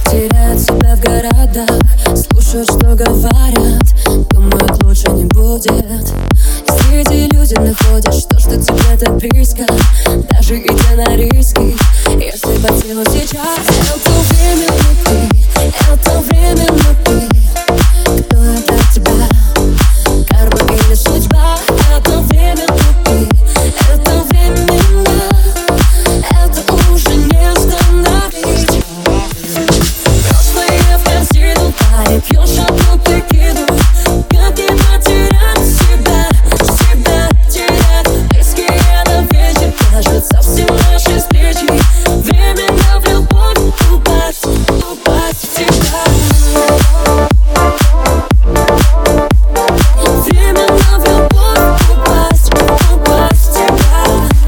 теряют себя в городах, слушают, что говорят, думают, лучше не будет. И среди людей находят что тебе так близко, даже идя на риски. Если по силу сейчас, это время внутри, это время внутри. Кто я для тебя? Карма или судьба? Это время внутри, это временно, это уже не остановить. Прошлое в корзину, паре пьешь одну текилу. Как не потерять себя, себя терять. Близкие на вечер кажутся все наши встречи. Временно в любовь упасть, упасть в тебя. Временно в любовь упасть, упасть в тебя.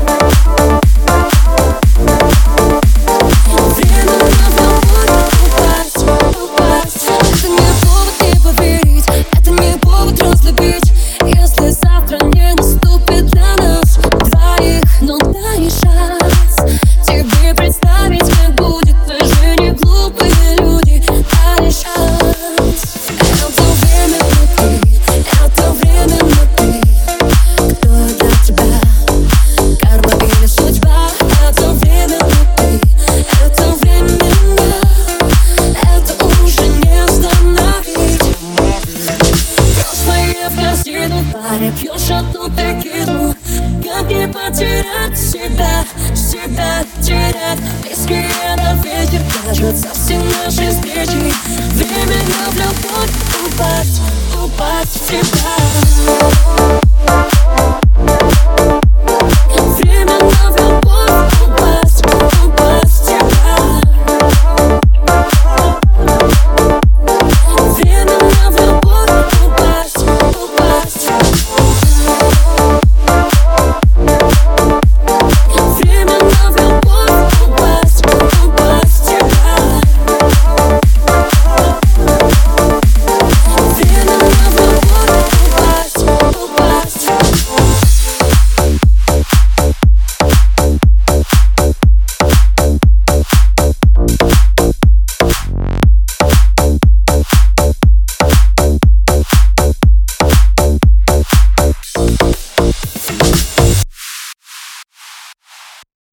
Временно в любовь упасть, упасть. Это не повод не поверить, это не повод разлюбить. Если завтра не наступит для нас двоих, но дай шанс тебе представить, как будет. Мы же не глупые люди, дай шанс. Это время внутри, это время внутри. Кто я для тебя? Карма или судьба? Это время внутри, это временно, это уже не остановить. Прошлое в корзину, паре пьешь одну текилу. Как не потерять себя, себя терять. Близкие на вечер кажутся все наши встречи. Временно в любовь упасть, упасть в тебя.